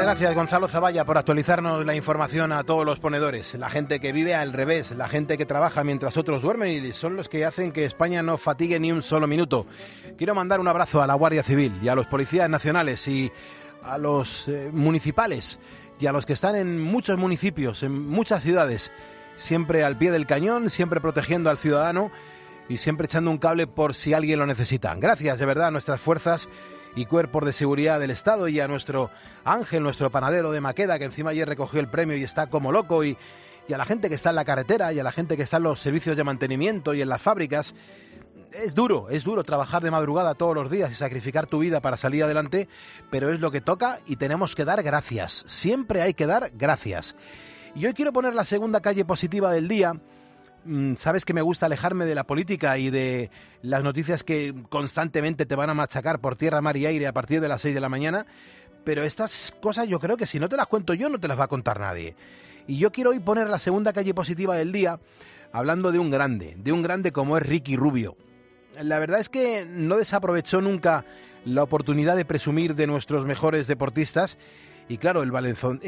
gracias, Gonzalo Zavalla, por actualizarnos la información a todos los ponedores. La gente que vive al revés, la gente que trabaja mientras otros duermen y son los que hacen que España no fatigue ni un solo minuto. Quiero mandar un abrazo a la Guardia Civil y a los policías nacionales y a los municipales y a los que están en muchos municipios, en muchas ciudades, siempre al pie del cañón, siempre protegiendo al ciudadano y siempre echando un cable por si alguien lo necesita. Gracias de verdad a nuestras fuerzas y cuerpos de seguridad del Estado y a nuestro Ángel, nuestro panadero de Maqueda, que encima ayer recogió el premio y está como loco, y a la gente que está en la carretera y a la gente que está en los servicios de mantenimiento y en las fábricas. Es duro trabajar de madrugada todos los días y sacrificar tu vida para salir adelante, pero es lo que toca y tenemos que dar gracias. Siempre hay que dar gracias. Y hoy quiero poner la segunda calle positiva del día. Sabes que me gusta alejarme de la política y de las noticias que constantemente te van a machacar por tierra, mar y aire a partir de las 6 de la mañana, pero estas cosas yo creo que si no te las cuento yo, no te las va a contar nadie. Y yo quiero hoy poner la segunda calle positiva del día hablando de un grande como es Ricky Rubio. La verdad es que no desaprovechó nunca la oportunidad de presumir de nuestros mejores deportistas y claro, el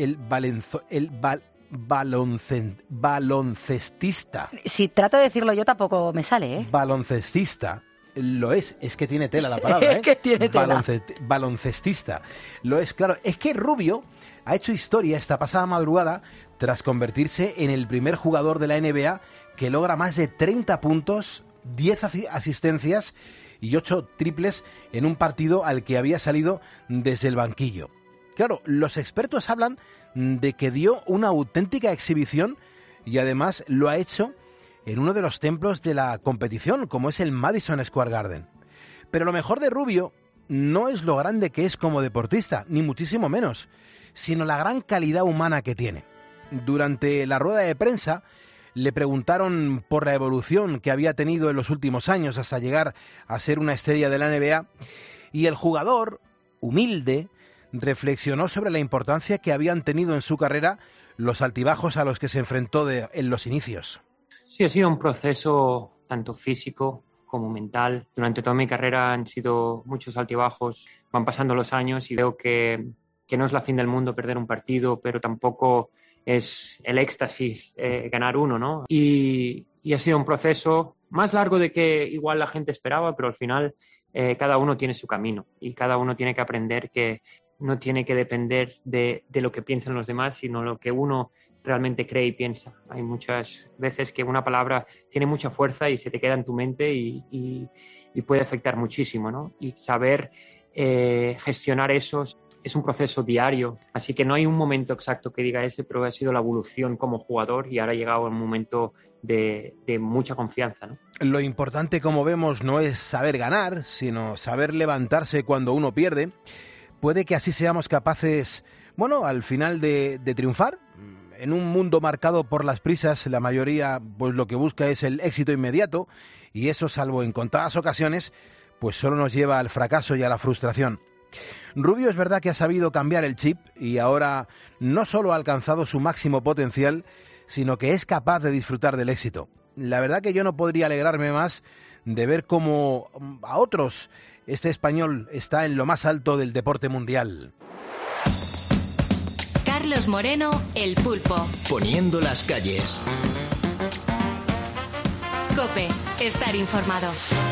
baloncestista. Si trato de decirlo yo tampoco me sale, ¿eh? Baloncestista. Lo es que tiene tela la palabra, ¿eh? Es que tiene tela. Baloncestista. Lo es, claro. Es que Rubio ha hecho historia esta pasada madrugada tras convertirse en el primer jugador de la NBA que logra más de 30 puntos, 10 asistencias y 8 triples en un partido al que había salido desde el banquillo. Claro, los expertos hablan de que dio una auténtica exhibición y además lo ha hecho en uno de los templos de la competición, como es el Madison Square Garden. Pero lo mejor de Rubio no es lo grande que es como deportista, ni muchísimo menos, sino la gran calidad humana que tiene. Durante la rueda de prensa le preguntaron por la evolución que había tenido en los últimos años hasta llegar a ser una estrella de la NBA, y el jugador, humilde, reflexionó sobre la importancia que habían tenido en su carrera los altibajos a los que se enfrentó en los inicios. Sí, ha sido un proceso tanto físico como mental. Durante toda mi carrera han sido muchos altibajos, van pasando los años y veo que no es la fin del mundo perder un partido, pero tampoco es el éxtasis ganar uno, ¿no? Y ha sido un proceso más largo de que igual la gente esperaba, pero al final cada uno tiene su camino y cada uno tiene que aprender que no tiene que depender de lo que piensan los demás, sino lo que uno realmente cree y piensa. Hay muchas veces que una palabra tiene mucha fuerza y se te queda en tu mente y puede afectar muchísimo, ¿no? Y saber gestionar eso es un proceso diario. Así que no hay un momento exacto que diga ese, pero ha sido la evolución como jugador y ahora ha llegado un momento de mucha confianza, ¿no? Lo importante, como vemos, no es saber ganar, sino saber levantarse cuando uno pierde. Puede que así seamos capaces, al final de triunfar. En un mundo marcado por las prisas, la mayoría pues lo que busca es el éxito inmediato y eso, salvo en contadas ocasiones, pues solo nos lleva al fracaso y a la frustración. Rubio es verdad que ha sabido cambiar el chip y ahora no solo ha alcanzado su máximo potencial, sino que es capaz de disfrutar del éxito. La verdad que yo no podría alegrarme más de ver cómo a otros este español está en lo más alto del deporte mundial. Carlos Moreno, El Pulpo. Poniendo las calles. COPE, estar informado.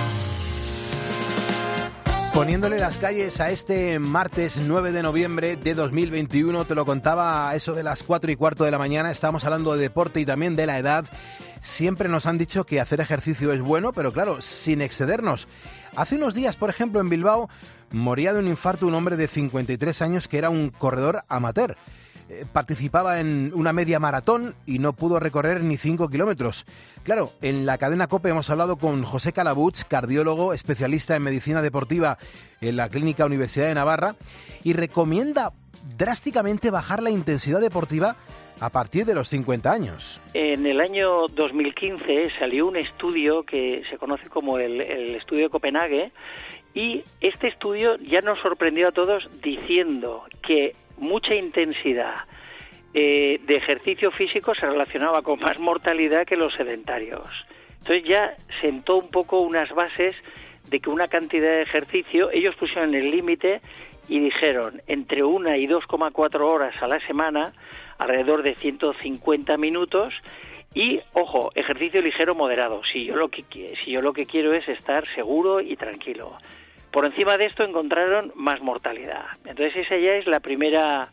Poniéndole las calles a este martes 9 de noviembre de 2021, te lo contaba a eso de las 4:15 de la mañana, estamos hablando de deporte y también de la edad. Siempre nos han dicho que hacer ejercicio es bueno, pero claro, sin excedernos. Hace unos días, por ejemplo, en Bilbao, moría de un infarto un hombre de 53 años que era un corredor amateur. Participaba en una media maratón y no pudo recorrer ni 5 kilómetros. Claro, en la cadena COPE hemos hablado con José Calabuig, cardiólogo, especialista en medicina deportiva en la Clínica Universidad de Navarra, y recomienda drásticamente bajar la intensidad deportiva a partir de los 50 años. En el año 2015 salió un estudio que se conoce como el estudio de Copenhague, y este estudio ya nos sorprendió a todos diciendo que mucha intensidad de ejercicio físico se relacionaba con más mortalidad que los sedentarios. Entonces ya sentó un poco unas bases de que una cantidad de ejercicio, ellos pusieron el límite y dijeron entre 1 y 2,4 horas a la semana, alrededor de 150 minutos, y, ojo, ejercicio ligero moderado, si yo lo que quiero es estar seguro y tranquilo. Por encima de esto encontraron más mortalidad. Entonces esa ya es la primera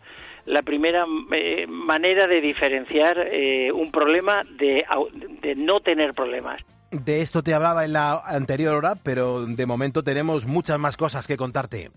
manera de diferenciar un problema de no tener problemas. De esto te hablaba en la anterior hora, pero de momento tenemos muchas más cosas que contarte.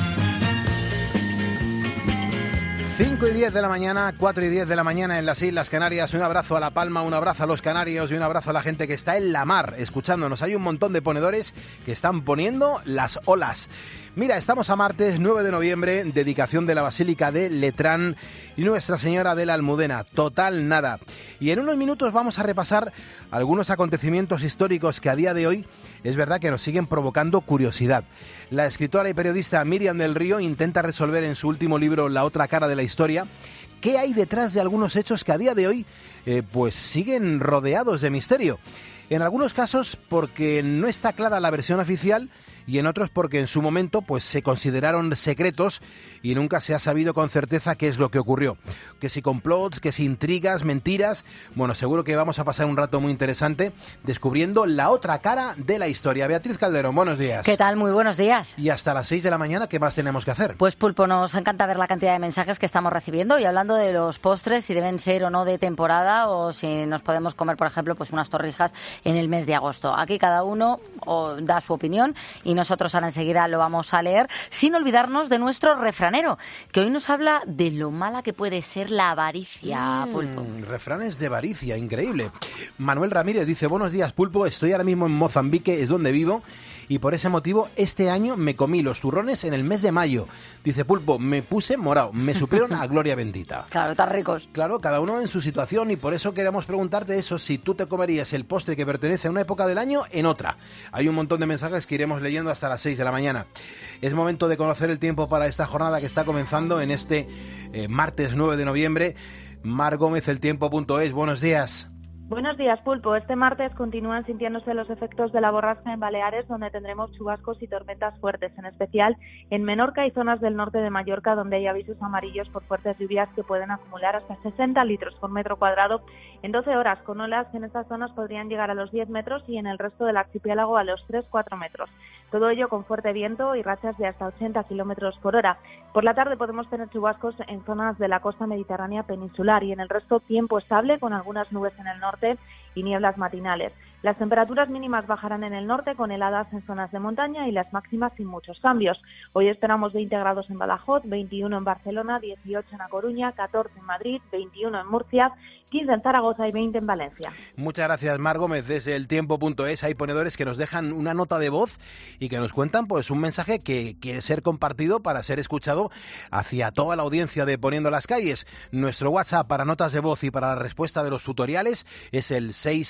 5 y 10 de la mañana, 4 y 10 de la mañana en las Islas Canarias. Un abrazo a La Palma, un abrazo a los canarios y un abrazo a la gente que está en la mar escuchándonos. Hay un montón de ponedores que están poniendo las olas. Mira, estamos a martes 9 de noviembre, dedicación de la Basílica de Letrán y Nuestra Señora de la Almudena. Total nada. Y en unos minutos vamos a repasar algunos acontecimientos históricos que a día de hoy es verdad que nos siguen provocando curiosidad. La escritora y periodista Míriam del Río intenta resolver en su último libro La otra cara de la historia qué hay detrás de algunos hechos que a día de hoy pues siguen rodeados de misterio. En algunos casos porque no está clara la versión oficial y en otros porque en su momento pues se consideraron secretos y nunca se ha sabido con certeza qué es lo que ocurrió. Que si complots, que si intrigas, mentiras. Bueno, seguro que vamos a pasar un rato muy interesante descubriendo la otra cara de la historia. Beatriz Calderón, buenos días. ¿Qué tal? Muy buenos días. Y hasta las 6 de la mañana, ¿qué más tenemos que hacer? Pues Pulpo, nos encanta ver la cantidad de mensajes que estamos recibiendo y hablando de los postres, si deben ser o no de temporada o si nos podemos comer, por ejemplo, pues unas torrijas en el mes de agosto. Aquí cada uno da su opinión y nosotros ahora enseguida lo vamos a leer, sin olvidarnos de nuestro refranero, que hoy nos habla de lo mala que puede ser la avaricia, Pulpo. Refranes de avaricia, increíble. Manuel Ramírez dice, buenos días, Pulpo, estoy ahora mismo en Mozambique, es donde vivo, y por ese motivo este año me comí los turrones en el mes de mayo. Dice Pulpo, me puse morado, me supieron a gloria bendita. Claro, tan ricos. Claro, cada uno en su situación y por eso queremos preguntarte eso, si tú te comerías el postre que pertenece a una época del año en otra. Hay un montón de mensajes que iremos leyendo hasta las 6 de la mañana. Es momento de conocer el tiempo para esta jornada que está comenzando en este martes 9 de noviembre. Mar Gómez, eltiempo.es, buenos días. Buenos días, Pulpo. Este martes continúan sintiéndose los efectos de la borrasca en Baleares, donde tendremos chubascos y tormentas fuertes, en especial en Menorca y zonas del norte de Mallorca, donde hay avisos amarillos por fuertes lluvias que pueden acumular hasta 60 litros por metro cuadrado en 12 horas, con olas que en estas zonas podrían llegar a los 10 metros y en el resto del archipiélago a los 3-4 metros. Todo ello con fuerte viento y rachas de hasta 80 kilómetros por hora. Por la tarde podemos tener chubascos en zonas de la costa mediterránea peninsular y en el resto tiempo estable con algunas nubes en el norte y nieblas matinales. Las temperaturas mínimas bajarán en el norte con heladas en zonas de montaña y las máximas sin muchos cambios. Hoy esperamos 20 grados en Badajoz, 21 en Barcelona, 18 en A Coruña, 14 en Madrid, 21 en Murcia, 15 en Zaragoza y 20 en Valencia. Muchas gracias, Mar Gómez. Desde eltiempo.es hay ponedores que nos dejan una nota de voz y que nos cuentan pues un mensaje que quiere ser compartido para ser escuchado hacia toda la audiencia de Poniendo las Calles. Nuestro WhatsApp para notas de voz y para la respuesta de los tutoriales es el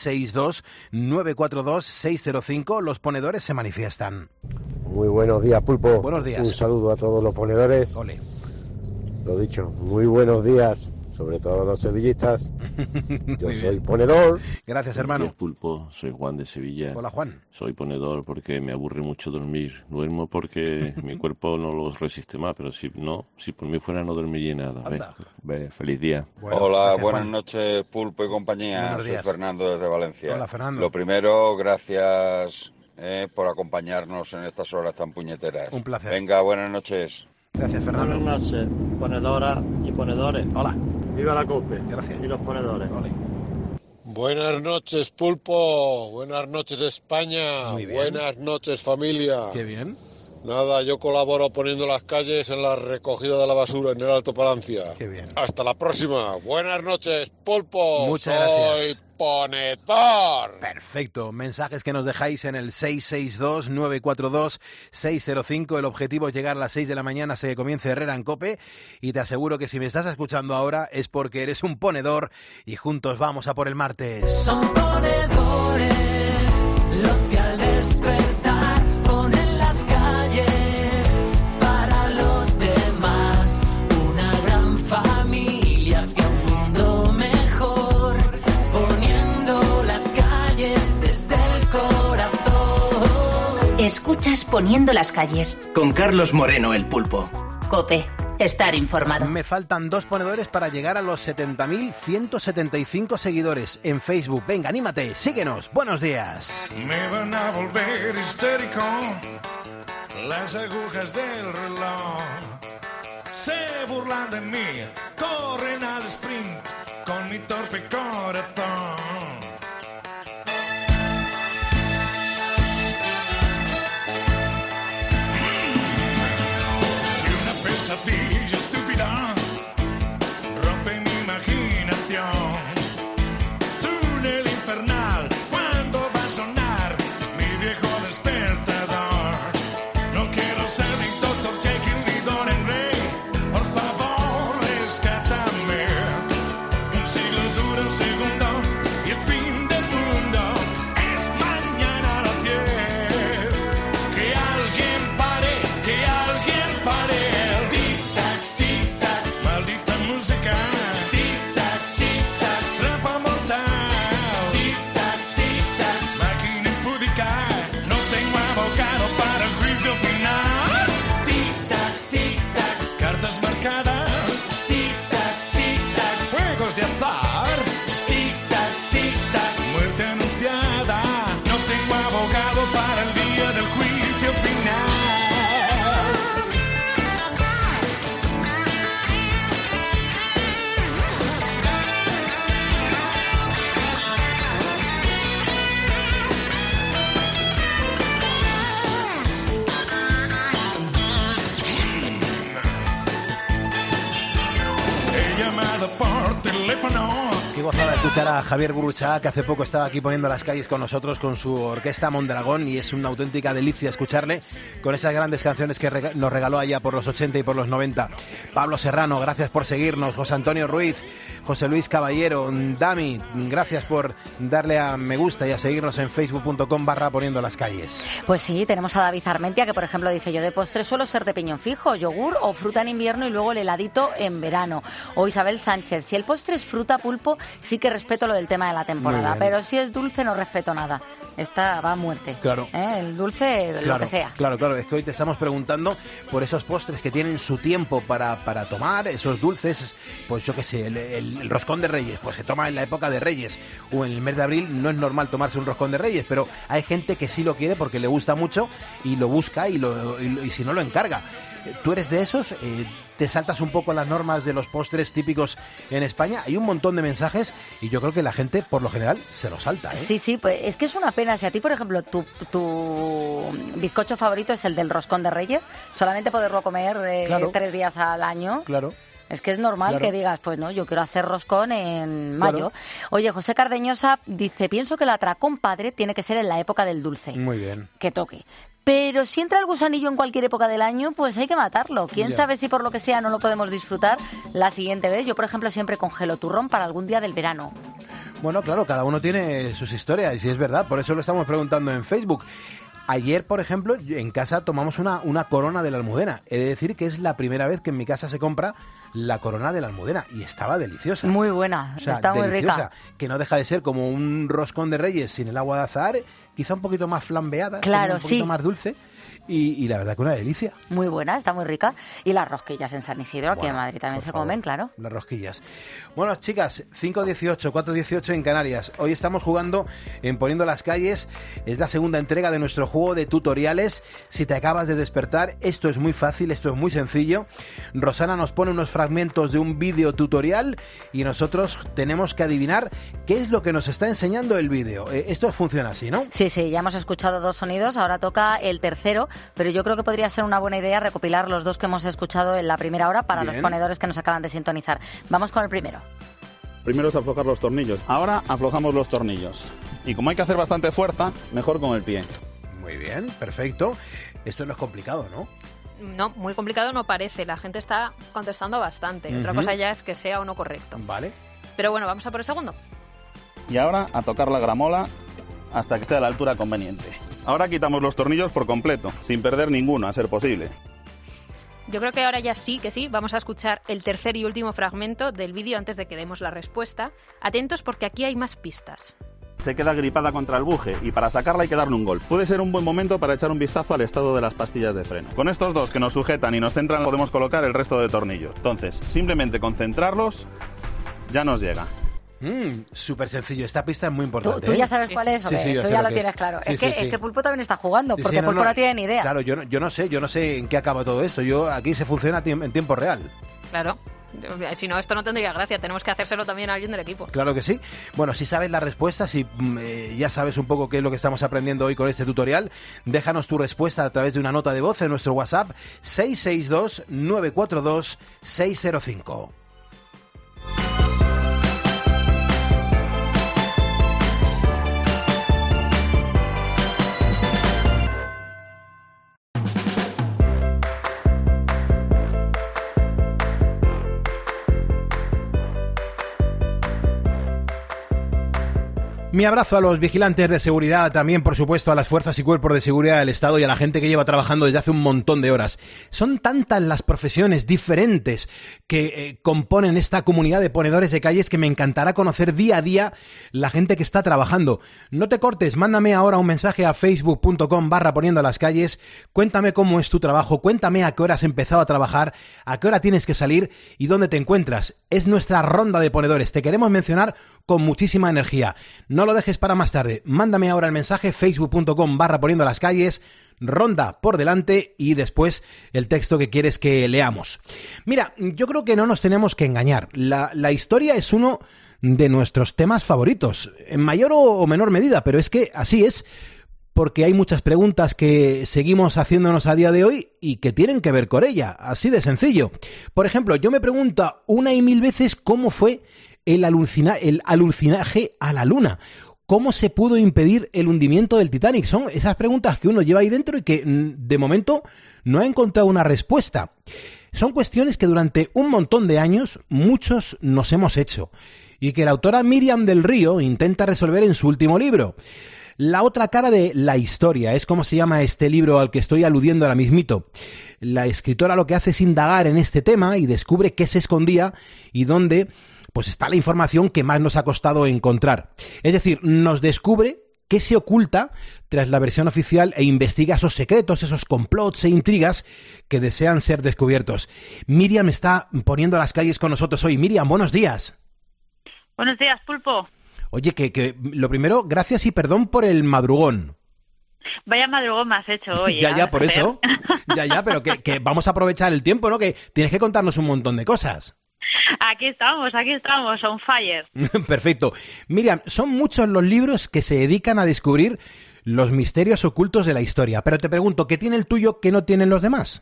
662-942-605. Los ponedores se manifiestan. Muy buenos días, Pulpo. Buenos días. Un saludo a todos los ponedores. Ole. Lo dicho, muy buenos días, sobre todo a los sevillistas. Yo soy ponedor. Gracias, hermano. Buenos días, Pulpo. Soy Juan de Sevilla. Hola, Juan. Soy ponedor porque me aburre mucho dormir. Duermo porque mi cuerpo no lo resiste más, pero si por mí fuera no dormiría nada. Feliz día. Bueno, hola, gracias, buenas Juan. Noches, Pulpo y compañía. Soy Fernando desde Valencia. Hola, Fernando. Lo primero, gracias por acompañarnos en estas horas tan puñeteras. Un placer. Venga, buenas noches. Gracias, Fernando. Buenas noches, ponedoras y ponedores. Hola. Viva la COPE. Gracias. Y los ponedores. Ole. Buenas noches, Pulpo. Buenas noches, España. Muy bien. Buenas noches, familia. Qué bien. Nada, yo colaboro poniendo las calles en la recogida de la basura en el Alto Palancia. Qué bien. Hasta la próxima. Buenas noches, Pulpo. Muchas gracias. Soy ponedor. Perfecto. Mensajes que nos dejáis en el 662-942-605. El objetivo es llegar a las 6 de la mañana hasta que comience Herrera en COPE. Y te aseguro que si me estás escuchando ahora es porque eres un ponedor y juntos vamos a por el martes. Son ponedores los que al despertar ponen las calles para los demás. Una gran familia hacia un mundo mejor, poniendo las calles desde el corazón. Escuchas Poniendo las Calles con Carlos Moreno, el Pulpo. COPE. Estar informado. Me faltan 2 ponedores para llegar a los 70.175 seguidores en Facebook. Venga, anímate, síguenos. Buenos días. Me van a volver histérico las agujas del reloj. Se burlan de mí, corren al sprint con mi torpe corazón. Pesadilla estúpida rompe mi imaginación. Túnel infernal, ¿cuándo va a sonar mi viejo despertador? No quiero ser ni Dr. Jekyll ni Dorian Gray. Por favor, rescátame. Un siglo dura un segundo y el fin del mundo es mañana a las 10. Que alguien pare, que alguien pare. Música, tic-tac, tic-tac, trampa mortal. Tic-tac, tic-tac, máquina impúdica. No tengo abogado para el juicio final. Tic-tac, tic-tac, cartas marcadas. Tic-tac, tic-tac, juegos de azar. Tic-tac, tic-tac, muerte anunciada. No tengo abogado para el día del juicio final. Por teléfono. Qué gozada escuchar a Javier Gurruchaga, que hace poco estaba aquí poniendo las calles con nosotros con su orquesta Mondragón, y es una auténtica delicia escucharle con esas grandes canciones que nos regaló allá por los 80 y por los 90. Pablo Serrano, gracias por seguirnos. José Antonio Ruiz, José Luis Caballero, Dami, gracias por darle a me gusta y a seguirnos en facebook.com/poniendo las calles. Pues sí, tenemos a David Armentia, que por ejemplo dice: yo de postre suelo ser de piñón fijo, yogur o fruta en invierno y luego el heladito en verano. O Isabel Sánchez: si el postre es fruta, pulpo, sí que respeto lo del tema de la temporada, pero si es dulce no respeto nada. Esta va a muerte. Claro. El dulce, claro, lo que sea. Claro, es que hoy te estamos preguntando por esos postres que tienen su tiempo para tomar, esos dulces, pues yo qué sé, el roscón de Reyes, pues se toma en la época de Reyes, o en el mes de abril no es normal tomarse un roscón de Reyes, pero hay gente que sí lo quiere porque le gusta mucho y lo busca y si no lo encarga. ¿Tú eres de esos? ¿Te saltas un poco las normas de los postres típicos en España? Hay un montón de mensajes y yo creo que la gente, por lo general, se lo salta, ¿eh? Sí, pues es que es una pena. Si a ti, por ejemplo, tu bizcocho favorito es el del roscón de Reyes, solamente poderlo comer 3 días al año. Claro. Es que es normal que digas, pues no, yo quiero hacer roscón en mayo. Claro. Oye, José Cardeñosa dice: pienso que el atracón padre tiene que ser en la época del dulce. Muy bien. Que toque. Pero si entra el gusanillo en cualquier época del año, pues hay que matarlo. ¿Quién sabe si por lo que sea no lo podemos disfrutar la siguiente vez? Yo, por ejemplo, siempre congelo turrón para algún día del verano. Bueno, claro, cada uno tiene sus historias y si es verdad, por eso lo estamos preguntando en Facebook. Ayer, por ejemplo, en casa tomamos una corona de la Almudena. He de decir que es la primera vez que en mi casa se compra la corona de la Almudena y estaba deliciosa. Muy buena, está muy rica. Que no deja de ser como un roscón de Reyes sin el agua de azahar, quizá un poquito más flambeada, claro, un poquito más dulce. Y la verdad que una delicia. Muy buena, está muy rica. Y las rosquillas en San Isidro, aquí en Madrid también se comen, claro. Las rosquillas. Bueno, chicas, 5:18, 4:18 en Canarias. Hoy estamos jugando en Poniendo las Calles. Es la segunda entrega de nuestro juego de tutoriales. Si te acabas de despertar, esto es muy fácil, esto es muy sencillo. Rosana nos pone unos fragmentos de un vídeo tutorial y nosotros tenemos que adivinar qué es lo que nos está enseñando el vídeo. Esto funciona así, ¿no? Sí, ya hemos escuchado 2 sonidos, ahora toca el tercero. Pero yo creo que podría ser una buena idea recopilar los 2 que hemos escuchado en la primera hora para los ponedores que nos acaban de sintonizar. Vamos con el primero. Primero es aflojar los tornillos. Ahora aflojamos los tornillos. Y como hay que hacer bastante fuerza, mejor con el pie. Muy bien, perfecto. Esto no es complicado, ¿no? No, muy complicado no parece. La gente está contestando bastante. Otra cosa ya es que sea o no correcto. Vale. Pero bueno, vamos a por el segundo. Y ahora a tocar la gramola hasta que esté a la altura conveniente. Ahora quitamos los tornillos por completo, sin perder ninguno, a ser posible. Yo creo que ahora ya sí, vamos a escuchar el tercer y último fragmento del vídeo antes de que demos la respuesta. Atentos porque aquí hay más pistas. se queda gripada contra el buje y para sacarla hay que darle un golpe. Puede ser un buen momento para echar un vistazo al estado de las pastillas de freno. Con estos dos que nos sujetan y nos centran podemos colocar el resto de tornillos. Entonces, simplemente concentrarlos ya nos llega. Súper sencillo. Esta pista es muy importante. ¿Tú ya sabes cuál es? Sí, Tú ya lo tienes claro. Sí, es que Pulpo también está jugando, porque Pulpo no tiene ni idea. Claro, yo no sé en qué acaba todo esto. Aquí se funciona en tiempo real. Claro. Si no, esto no tendría gracia. Tenemos que hacérselo también a alguien del equipo. Claro que sí. Bueno, si sabes la respuesta, si ya sabes un poco qué es lo que estamos aprendiendo hoy con este tutorial, déjanos tu respuesta a través de una nota de voz en nuestro WhatsApp 662-942-605. Mi abrazo a los vigilantes de seguridad, también por supuesto a las fuerzas y cuerpos de seguridad del Estado y a la gente que lleva trabajando desde hace un montón de horas. Son tantas las profesiones diferentes que componen esta comunidad de ponedores de calles que me encantará conocer día a día la gente que está trabajando. No te cortes, mándame ahora un mensaje a facebook.com/poniendolascalles, cuéntame cómo es tu trabajo, cuéntame a qué hora has empezado a trabajar, a qué hora tienes que salir y dónde te encuentras. Es nuestra ronda de ponedores, te queremos mencionar con muchísima energía. No lo dejes para más tarde. Mándame ahora el mensaje facebook.com/poniendolascalles, ronda por delante y después el texto que quieres que leamos. Mira, yo creo que no nos tenemos que engañar. La historia es uno de nuestros temas favoritos, en mayor o menor medida, pero es que así es, porque hay muchas preguntas que seguimos haciéndonos a día de hoy y que tienen que ver con ella, así de sencillo. Por ejemplo, yo me pregunto una y mil veces cómo fue el alunizaje a la Luna. ¿Cómo se pudo impedir el hundimiento del Titanic? Son esas preguntas que uno lleva ahí dentro y que de momento no ha encontrado una respuesta. Son cuestiones que durante un montón de años muchos nos hemos hecho y que la autora Míriam del Río intenta resolver en su último libro. La otra cara de la historia, es como se llama este libro al que estoy aludiendo ahora mismito. La escritora lo que hace es indagar en este tema y descubre qué se escondía y dónde pues está la información que más nos ha costado encontrar. Es decir, nos descubre qué se oculta tras la versión oficial e investiga esos secretos, esos complots e intrigas que desean ser descubiertos. Míriam está poniendo las calles con nosotros hoy. Míriam, buenos días. Buenos días, Pulpo. Oye, que lo primero, gracias y perdón por el madrugón. Vaya madrugón me has hecho hoy. Ya, por eso. Ya, pero que vamos a aprovechar el tiempo, ¿no? Que tienes que contarnos un montón de cosas. Aquí estamos, on fire. Perfecto. Miriam, son muchos los libros que se dedican a descubrir los misterios ocultos de la historia, pero te pregunto, ¿qué tiene el tuyo que no tienen los demás?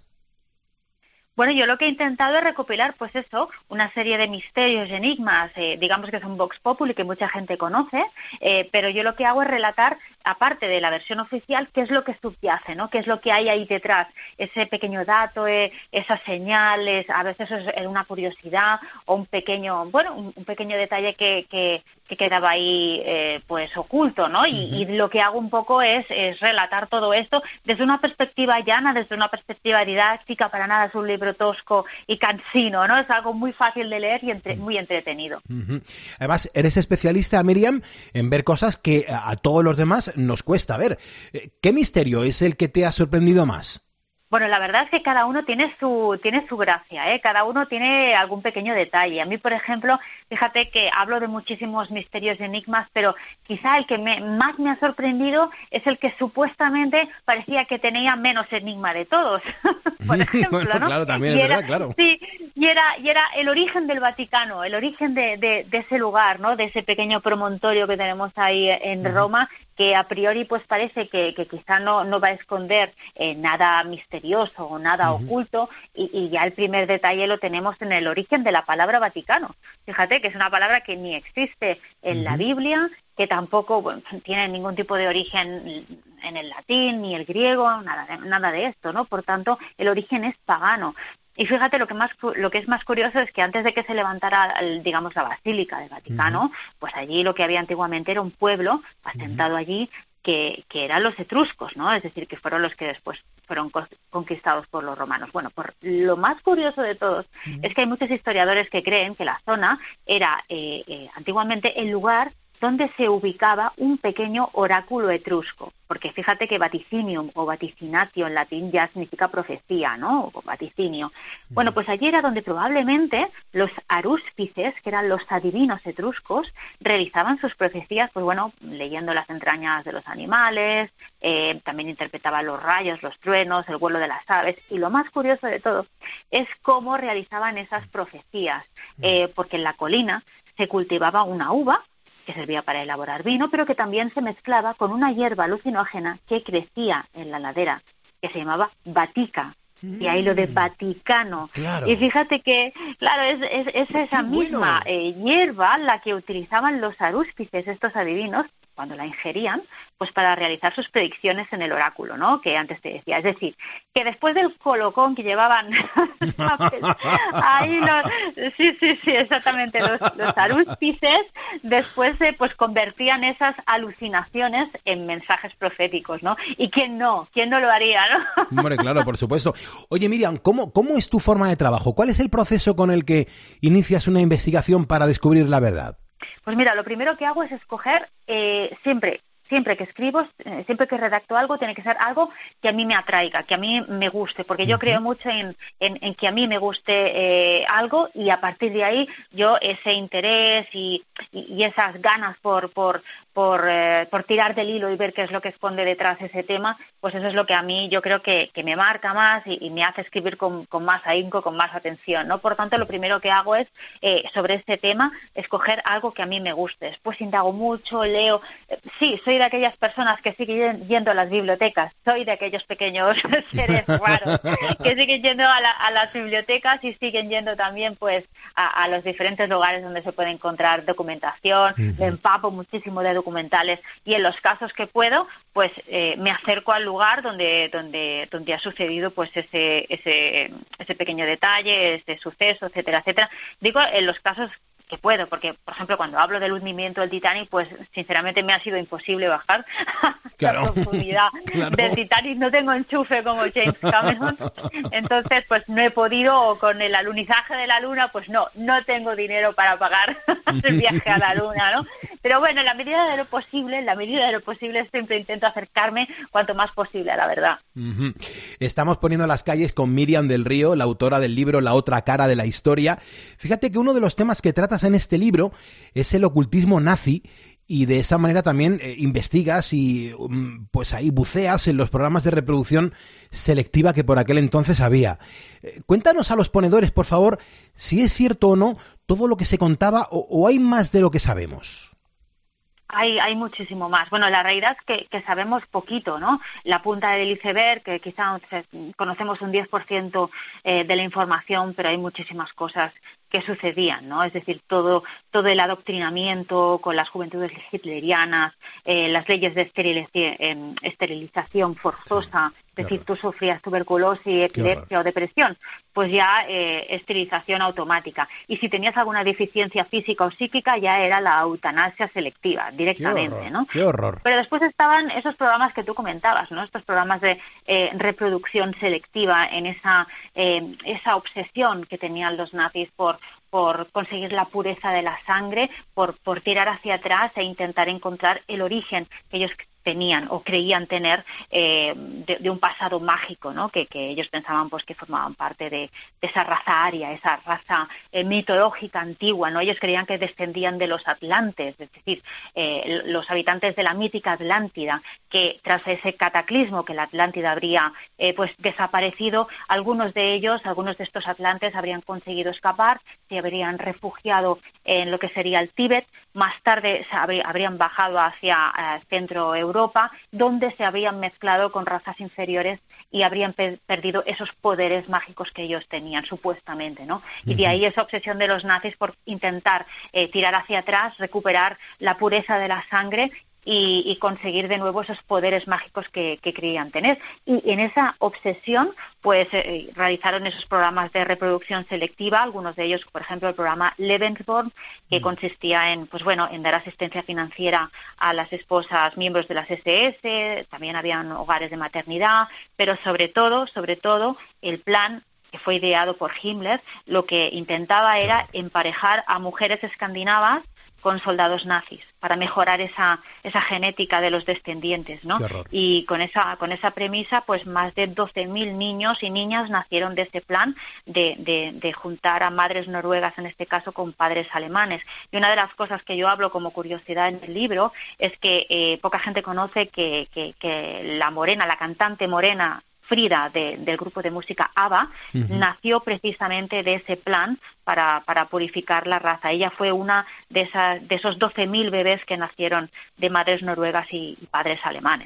Bueno, yo lo que he intentado es recopilar, pues eso, una serie de misterios y enigmas, digamos que son Vox Populi, que mucha gente conoce, pero yo lo que hago es relatar, aparte de la versión oficial, qué es lo que subyace, ¿no? Qué es lo que hay ahí detrás, ese pequeño dato, esas señales, a veces es una curiosidad o un pequeño detalle que quedaba ahí pues oculto, ¿no? Y lo que hago un poco es relatar todo esto desde una perspectiva llana, desde una perspectiva didáctica, para nada es un libro tosco y cansino, ¿no? Es algo muy fácil de leer y muy entretenido. Además, eres especialista, Míriam, en ver cosas que a todos los demás nos cuesta ver. ¿Qué misterio es el que te ha sorprendido más? Bueno, la verdad es que cada uno tiene su gracia, ¿eh? Cada uno tiene algún pequeño detalle. A mí, por ejemplo, fíjate que hablo de muchísimos misterios y enigmas, pero quizá el que más me ha sorprendido es el que supuestamente parecía que tenía menos enigma de todos. Por ejemplo, bueno, ¿no? Claro, también es verdad, claro. Sí, y era el origen del Vaticano, el origen de ese lugar, ¿no? De ese pequeño promontorio que tenemos ahí en Roma, que a priori pues parece que quizá no va a esconder nada misterioso o nada oculto, y ya el primer detalle lo tenemos en el origen de la palabra Vaticano. Fíjate que es una palabra que ni existe en la Biblia, que tampoco tiene ningún tipo de origen en el latín ni el griego, nada de esto, ¿no? Por tanto, el origen es pagano. Y fíjate, lo que es más curioso es que antes de que se levantara, digamos, la Basílica del Vaticano, pues allí lo que había antiguamente era un pueblo asentado allí que eran los etruscos, ¿no? Es decir, que fueron los que después fueron conquistados por los romanos. Bueno, lo más curioso de todos es que hay muchos historiadores que creen que la zona era antiguamente el lugar donde se ubicaba un pequeño oráculo etrusco, porque fíjate que vaticinium o vaticinatio en latín ya significa profecía, ¿no? O vaticinio. Bueno, pues allí era donde probablemente los arúspices, que eran los adivinos etruscos, realizaban sus profecías, pues bueno, leyendo las entrañas de los animales, también interpretaban los rayos, los truenos, el vuelo de las aves, y lo más curioso de todo es cómo realizaban esas profecías, porque en la colina se cultivaba una uva que servía para elaborar vino, pero que también se mezclaba con una hierba alucinógena que crecía en la ladera, que se llamaba batica. Y ahí lo de Vaticano. Claro. Y fíjate que, claro, es esa misma hierba la que utilizaban los arúspices, estos adivinos, cuando la ingerían, pues para realizar sus predicciones en el oráculo, ¿no? Que antes te decía. Es decir, que después del colocón que llevaban ahí sí, exactamente, los arúspices, después pues convertían esas alucinaciones en mensajes proféticos, ¿no? Y quién no lo haría, ¿no? Hombre, claro, por supuesto. Oye, Miriam, ¿cómo es tu forma de trabajo? ¿Cuál es el proceso con el que inicias una investigación para descubrir la verdad? Pues mira, lo primero que hago es escoger siempre que escribo, siempre que redacto algo, tiene que ser algo que a mí me atraiga, que a mí me guste, porque yo creo mucho en que a mí me guste algo, y a partir de ahí yo ese interés y esas ganas por tirar del hilo y ver qué es lo que esconde detrás ese tema, pues eso es lo que a mí yo creo que me marca más y me hace escribir con más ahínco, con más atención, ¿no? Por tanto, lo primero que hago es, sobre este tema, escoger algo que a mí me guste. Después indago mucho, leo. Sí, soy de aquellas personas que siguen yendo a las bibliotecas, soy de aquellos pequeños seres raros que siguen yendo a las bibliotecas y siguen yendo también pues a los diferentes lugares donde se puede encontrar documentación. Me empapo muchísimo de documentales y en los casos que puedo pues me acerco al lugar donde ha sucedido pues ese pequeño detalle, ese suceso, etcétera, etcétera. Digo en los casos que puedo, porque, por ejemplo, cuando hablo del hundimiento del Titanic, pues, sinceramente, me ha sido imposible bajar a la profundidad del Titanic. No tengo enchufe como James Cameron, entonces, pues, no he podido, o con el alunizaje de la Luna, pues, no tengo dinero para pagar el viaje a la Luna, ¿no? Pero bueno, en la medida de lo posible, siempre intento acercarme cuanto más posible a la verdad. Estamos poniendo las calles con Miriam del Río, la autora del libro La otra cara de la historia. Fíjate que uno de los temas que tratas en este libro es el ocultismo nazi, y de esa manera también investigas y pues ahí buceas en los programas de reproducción selectiva que por aquel entonces había. Cuéntanos a los ponedores, por favor, si es cierto o no todo lo que se contaba, o hay más de lo que sabemos. Hay muchísimo más. Bueno, la realidad es que sabemos poquito, ¿no? La punta del iceberg, que quizá conocemos un 10% de la información, pero hay muchísimas cosas que sucedían, ¿no? Es decir, todo el adoctrinamiento con las juventudes hitlerianas, las leyes de esterilización forzosa, es decir, tú sufrías tuberculosis, epilepsia o depresión, pues ya esterilización automática. Y si tenías alguna deficiencia física o psíquica, ya era la eutanasia selectiva, directamente, ¿no? ¡Qué horror! Pero después estaban esos programas que tú comentabas, ¿no? Estos programas de reproducción selectiva, en esa obsesión que tenían los nazis por conseguir la pureza de la sangre, por tirar hacia atrás e intentar encontrar el origen que ellos tenían o creían tener de un pasado mágico, ¿no? Que ellos pensaban pues que formaban parte de esa raza aria, esa raza mitológica antigua, ¿no? Ellos creían que descendían de los atlantes, es decir, los habitantes de la mítica Atlántida, que tras ese cataclismo que la Atlántida habría pues desaparecido, algunos de estos atlantes habrían conseguido escapar, se habrían refugiado en lo que sería el Tíbet, más tarde habrían bajado hacia Centro Europa, donde se habrían mezclado con razas inferiores y habrían perdido esos poderes mágicos que ellos tenían, supuestamente, ¿no? Y de ahí esa obsesión de los nazis por intentar tirar hacia atrás, recuperar la pureza de la sangre y conseguir de nuevo esos poderes mágicos que creían tener. Y en esa obsesión, pues realizaron esos programas de reproducción selectiva, algunos de ellos, por ejemplo, el programa Lebensborn, que consistía en dar asistencia financiera a las esposas miembros de las SS, también habían hogares de maternidad, pero sobre todo, el plan que fue ideado por Himmler, lo que intentaba era emparejar a mujeres escandinavas con soldados nazis para mejorar esa genética de los descendientes, ¿no? Y con esa premisa, pues más de 12.000 niños y niñas nacieron de ese plan de juntar a madres noruegas, en este caso, con padres alemanes. Y una de las cosas que yo hablo como curiosidad en el libro es que poca gente conoce que la cantante morena Frida del grupo de música ABBA nació precisamente de ese plan para purificar la raza. Ella fue una de esos 12.000 bebés que nacieron de madres noruegas y padres alemanes.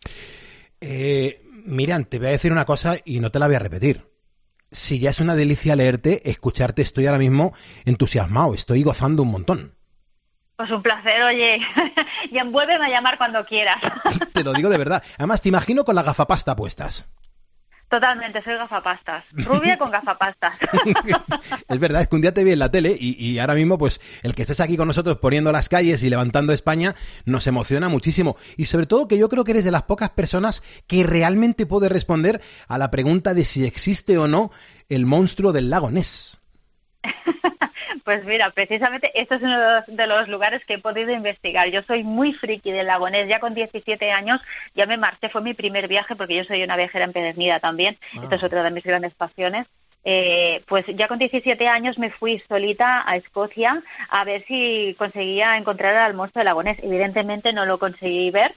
Miriam, te voy a decir una cosa y no te la voy a repetir. Si ya es una delicia leerte, escucharte, estoy ahora mismo entusiasmado, estoy gozando un montón. Pues un placer, oye, y envuélveme a llamar cuando quieras. Te lo digo de verdad. Además, te imagino con la gafapasta puestas. Totalmente, soy gafapastas. Rubia con gafapastas. Es verdad, es que un día te vi en la tele y ahora mismo, pues, el que estés aquí con nosotros poniendo las calles y levantando España nos emociona muchísimo. Y sobre todo que yo creo que eres de las pocas personas que realmente puede responder a la pregunta de si existe o no el monstruo del lago Ness. Pues mira, precisamente esto es uno de los lugares que he podido investigar. Yo soy muy friki del lago Ness. Ya con 17 años ya me marché, fue mi primer viaje porque yo soy una viajera empedernida también. Esta es otra de mis grandes pasiones. Pues ya con 17 años me fui solita a Escocia a ver si conseguía encontrar al monstruo del lago Ness. Evidentemente no lo conseguí ver,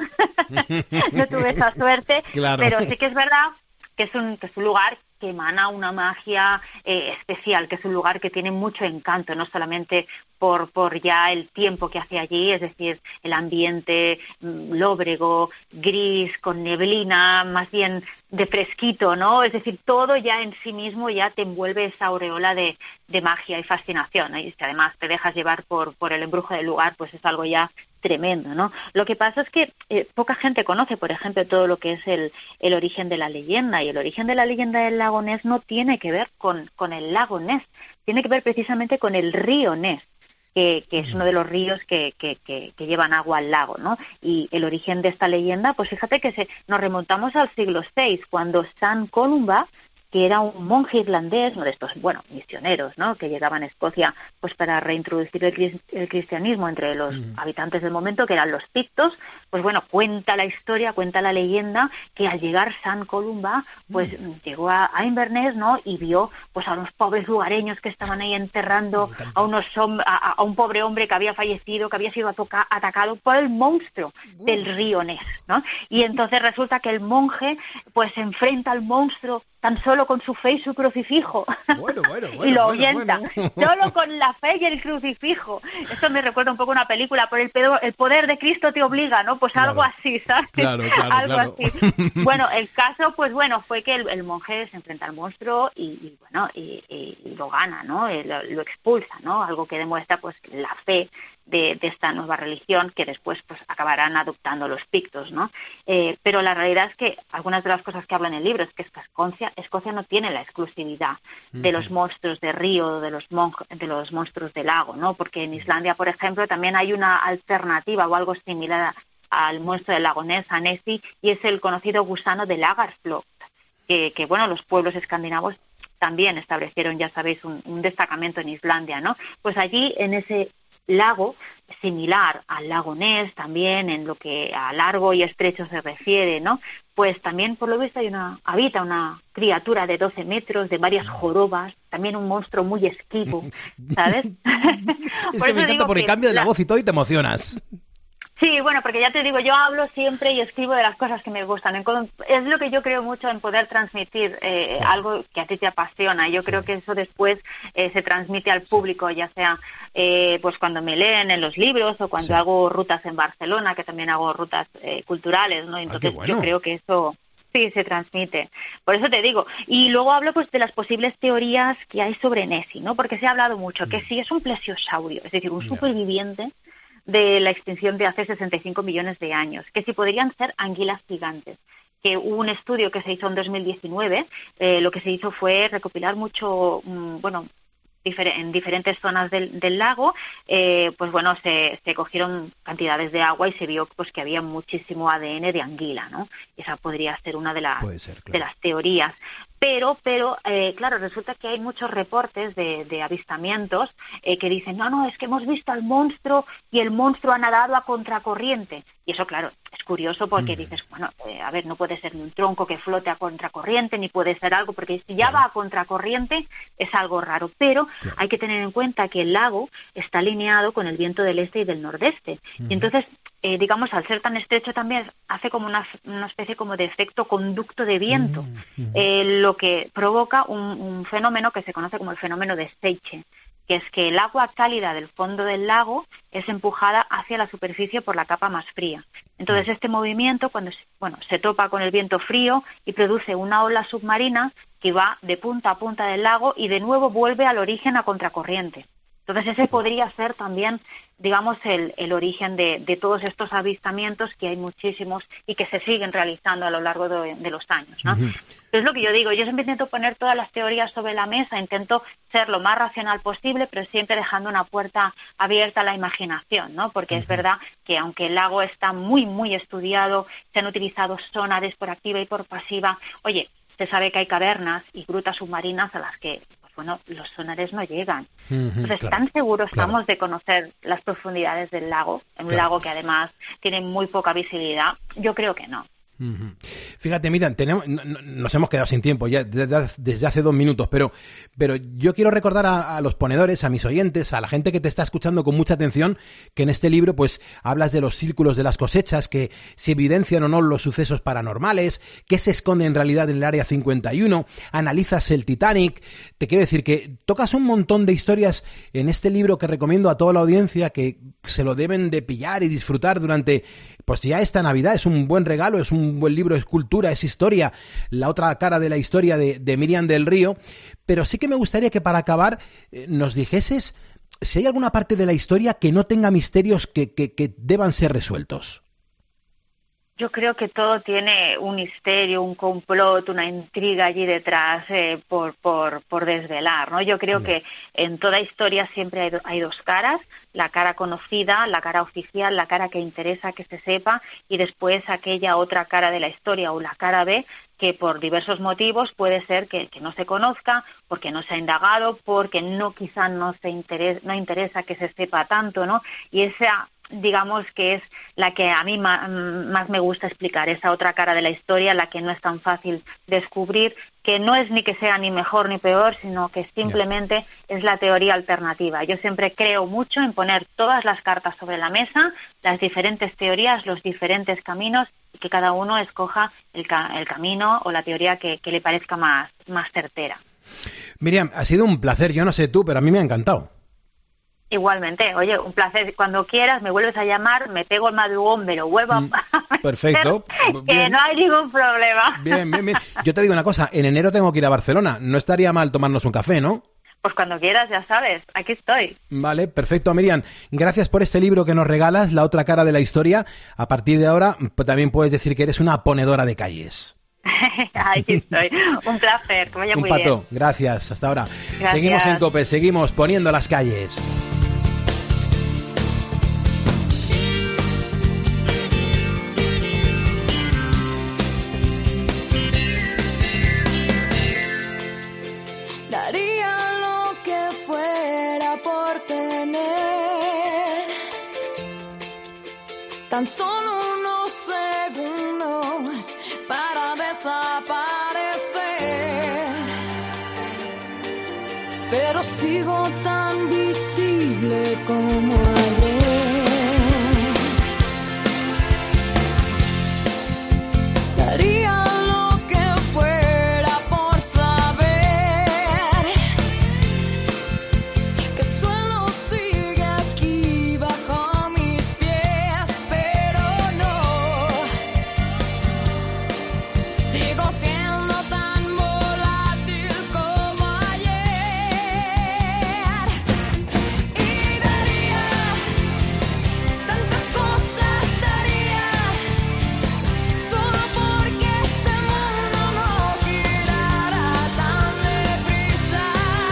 no tuve esa suerte, claro. Pero sí que es verdad que es un lugar que emana una magia especial, que es un lugar que tiene mucho encanto, no solamente por ya el tiempo que hace allí, es decir, el ambiente lóbrego, gris, con neblina, más bien de fresquito, ¿no? Es decir, todo ya en sí mismo ya te envuelve esa aureola de magia y fascinación, ¿no? Y si además te dejas llevar por el embrujo del lugar, pues es algo ya tremendo, ¿no? Lo que pasa es que poca gente conoce, por ejemplo, todo lo que es el origen de la leyenda, y el origen de la leyenda del lago Ness no tiene que ver con el lago Ness, tiene que ver precisamente con el río Ness, que es uno de los ríos que llevan agua al lago, ¿no? Y el origen de esta leyenda, pues fíjate que nos remontamos al siglo VI, cuando San Columba, que era un monje irlandés, uno de estos, misioneros, ¿no?, que llegaban a Escocia pues para reintroducir el cristianismo entre los habitantes del momento, que eran los pictos, pues cuenta la historia, cuenta la leyenda, que al llegar San Columba, pues llegó a Inverness, ¿no?, y vio pues a unos pobres lugareños que estaban ahí enterrando a un pobre hombre que había fallecido, que había sido atacado por el monstruo del río Ness, ¿no? Y entonces resulta que el monje pues se enfrenta al monstruo tan solo con su fe y su crucifijo. Y lo ahuyenta. Solo con la fe y el crucifijo. Esto me recuerda un poco a una película, por el poder de Cristo te obliga, ¿no? Pues algo así, ¿sabes? Algo así. Bueno, el caso, pues fue que el monje se enfrenta al monstruo y lo gana, ¿no? Lo expulsa, ¿no? Algo que demuestra pues la fe de esta nueva religión que después pues acabarán adoptando los pictos, ¿no? Pero la realidad es que algunas de las cosas que hablo en el libro es que Escocia no tiene la exclusividad de los monstruos de río, de los monstruos de lago, ¿no? Porque en Islandia, por ejemplo, también hay una alternativa o algo similar al monstruo del lago Ness, a Nessie, y es el conocido gusano de Lagarflot, que los pueblos escandinavos también establecieron, ya sabéis, un destacamento en Islandia, ¿no? Pues allí, en ese lago, similar al lago Ness, también en lo que a largo y estrecho se refiere, ¿no? Pues también, por lo visto, habita una criatura de 12 metros, de varias jorobas, también un monstruo muy esquivo, ¿sabes? Es que me encanta porque cambia de la voz y todo y te emocionas. Sí, porque ya te digo, yo hablo siempre y escribo de las cosas que me gustan. Es lo que yo creo mucho en poder transmitir algo que a ti te apasiona. Yo creo que eso después se transmite al público, ya sea pues cuando me leen en los libros o cuando hago rutas en Barcelona, que también hago rutas culturales, ¿no? Entonces yo creo que eso sí se transmite. Por eso te digo. Y luego hablo pues de las posibles teorías que hay sobre Nessie, ¿no? Porque se ha hablado mucho que sí es un plesiosaurio, es decir, un superviviente de la extinción de hace 65 millones de años, que si podrían ser anguilas gigantes. Que hubo un estudio que se hizo en 2019, lo que se hizo fue recopilar mucho, en diferentes zonas del lago, se cogieron cantidades de agua y se vio pues que había muchísimo ADN de anguila, ¿no? Esa podría ser una de las teorías. Pero claro, resulta que hay muchos reportes de avistamientos que dicen, no, es que hemos visto al monstruo y el monstruo ha nadado a contracorriente. Y eso, claro, es curioso porque dices, bueno, a ver, no puede ser ni un tronco que flote a contracorriente, ni puede ser algo, porque si ya va a contracorriente es algo raro. Pero hay que tener en cuenta que el lago está alineado con el viento del este y del nordeste. Y entonces, digamos, al ser tan estrecho también hace como una especie como de efecto conducto de viento, lo que provoca un fenómeno que se conoce como el fenómeno de Seiche, que es que el agua cálida del fondo del lago es empujada hacia la superficie por la capa más fría. Entonces este movimiento, cuando se topa con el viento frío y produce una ola submarina que va de punta a punta del lago y de nuevo vuelve al origen a contracorriente. Entonces ese podría ser también, digamos, el origen de todos estos avistamientos, que hay muchísimos y que se siguen realizando a lo largo de los años, ¿no? Es lo que yo digo, yo siempre intento poner todas las teorías sobre la mesa, intento ser lo más racional posible, pero siempre dejando una puerta abierta a la imaginación, ¿no? Porque es verdad que aunque el lago está muy, muy estudiado, se han utilizado sonares por activa y por pasiva, oye, se sabe que hay cavernas y grutas submarinas a las que, los sonares no llegan. Entonces, tan seguros estamos de conocer las profundidades del lago, un lago que además tiene muy poca visibilidad. Yo creo que no. Fíjate, Miriam, nos hemos quedado sin tiempo ya desde hace 2 minutos, pero yo quiero recordar a los ponedores, a mis oyentes, a la gente que te está escuchando con mucha atención, que en este libro pues hablas de los círculos de las cosechas, que se evidencian o no los sucesos paranormales, qué se esconde en realidad en el Área 51, analizas el Titanic. Te quiero decir que tocas un montón de historias en este libro que recomiendo a toda la audiencia que se lo deben de pillar y disfrutar durante pues ya esta Navidad. Es un buen regalo, es un buen libro, es cultura, es historia, la otra cara de la historia de Miriam del Río. Pero sí que me gustaría que para acabar nos dijeses si hay alguna parte de la historia que no tenga misterios que deban ser resueltos. Yo creo que todo tiene un misterio, un complot, una intriga allí detrás por desvelar, ¿no? Yo creo que en toda historia siempre hay 2 caras, la cara conocida, la cara oficial, la cara que interesa que se sepa, y después aquella otra cara de la historia o la cara B, que por diversos motivos puede ser que no se conozca, porque no se ha indagado, porque quizá no interesa que se sepa tanto, ¿no? Y esa, digamos, que es la que a mí más me gusta explicar, esa otra cara de la historia, la que no es tan fácil descubrir, que no es ni que sea ni mejor ni peor, sino que simplemente es la teoría alternativa. Yo siempre creo mucho en poner todas las cartas sobre la mesa, las diferentes teorías, los diferentes caminos, y que cada uno escoja el camino o la teoría que le parezca más certera. Miriam, ha sido un placer, yo no sé tú, pero a mí me ha encantado. Igualmente, oye, un placer. Cuando quieras me vuelves a llamar, me pego el madrugón, me lo vuelvo a perfecto. Que no hay ningún problema. Bien. Yo te digo una cosa, en enero tengo que ir a Barcelona. No estaría mal tomarnos un café, ¿no? Pues cuando quieras, ya sabes, aquí estoy. Vale, perfecto, Miriam. Gracias por este libro que nos regalas, La otra cara de la historia. A partir de ahora también puedes decir que eres una ponedora de calles. Aquí estoy. Un placer, que vaya muy bien. Gracias, hasta ahora. Gracias. Seguimos en COPE, seguimos poniendo las calles. Daría lo que fuera por tener tan solo unos segundos para desaparecer, pero sigo tan visible como ayer. Daría lo que fuera por saber que el suelo sigue aquí bajo mis pies, pero no sigo siendo tan volátil como ayer. Y daría tantas cosas, daría solo porque este mundo no girara tan deprisa.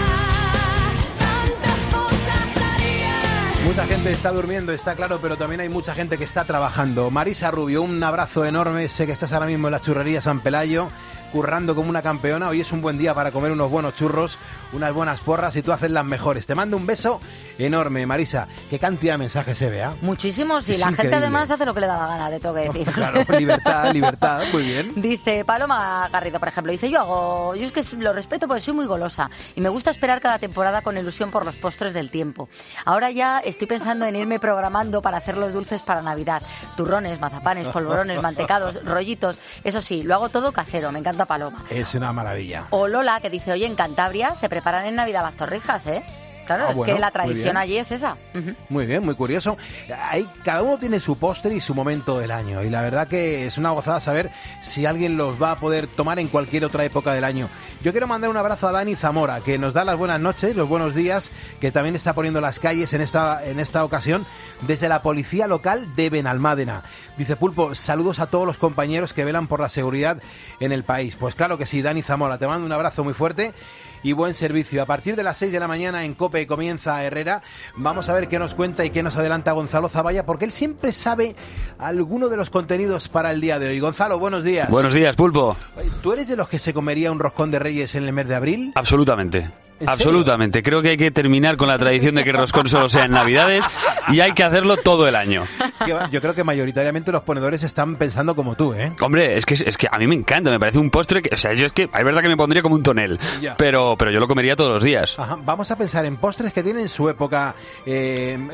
Tantas cosas daría. Mucha gente está durmiendo, está claro, pero también hay mucha gente que está trabajando. Marisa Rubio, un abrazo enorme. Sé que estás ahora mismo en la churrería San Pelayo. currando como una campeona. Hoy es un buen día para comer unos buenos churros, unas buenas porras y tú haces las mejores. Te mando un beso enorme, Marisa. Qué cantidad de mensajes se ve, ¿eh? Muchísimos, y Es la gente increíble. además hace lo que le da la gana, te tengo que decir. Claro, libertad, muy bien. Dice Paloma Garrido, por ejemplo, dice, yo es que lo respeto porque soy muy golosa y me gusta esperar cada temporada con ilusión por los postres del tiempo. Ahora ya estoy pensando en irme programando para hacer los dulces para Navidad. Turrones, mazapanes, polvorones, mantecados, rollitos. Eso sí, lo hago todo casero, me encanta Paloma. Es una maravilla. O Lola, que dice, oye, en Cantabria se preparan en Navidad las torrijas, ¿eh? Claro, Bueno, que la muy tradición bien. allí es esa. Muy bien, muy curioso. Cada uno tiene su postre y su momento del año. Y la verdad que es una gozada saber si alguien los va a poder tomar en cualquier otra época del año. Yo quiero mandar un abrazo a Dani Zamora, que nos da las buenas noches, los buenos días, que también está poniendo las calles en esta ocasión desde la policía local de Benalmádena. Dice, Pulpo, saludos a todos los compañeros que velan por la seguridad en el país. Pues claro que sí, Dani Zamora, te mando un abrazo muy fuerte y buen servicio. A partir de las 6 de la mañana en COPE comienza Herrera. Vamos a ver qué nos cuenta y qué nos adelanta Gonzalo Zavalla, porque él siempre sabe alguno de los contenidos para el día de hoy. Gonzalo, buenos días. Buenos días, Pulpo. ¿Tú eres de los que se comería un roscón de Reyes en el mes de abril? Absolutamente. ¿En Absolutamente. Creo que hay que terminar con la tradición de que el roscón solo sea en Navidades y hay que hacerlo todo el año. Yo creo que mayoritariamente los ponedores están pensando como tú, ¿eh? Hombre, es que a mí me encanta, me parece un postre que, o sea, yo es que es verdad que me pondría como un tonel, Ya. pero yo lo comería todos los días. Ajá. Vamos a pensar en postres que tienen su época en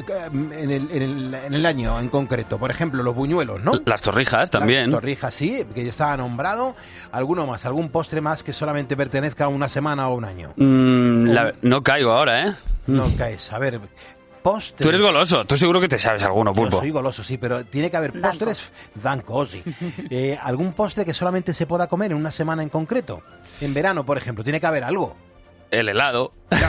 el año en concreto. Por ejemplo, los buñuelos, ¿no? Las torrijas también. Las torrijas, sí, que ya estaba nombrado. ¿Alguno más? ¿Algún postre más que solamente pertenezca a una semana o un año? No caigo ahora, ¿eh? No caes. A ver, postres. Tú eres goloso, tú seguro que te sabes alguno, Pulpo. Yo soy goloso, sí, pero tiene que haber postres... Danco, sí. ¿Algún postre que solamente se pueda comer en una semana en concreto? En verano, por ejemplo, tiene que haber algo. El helado.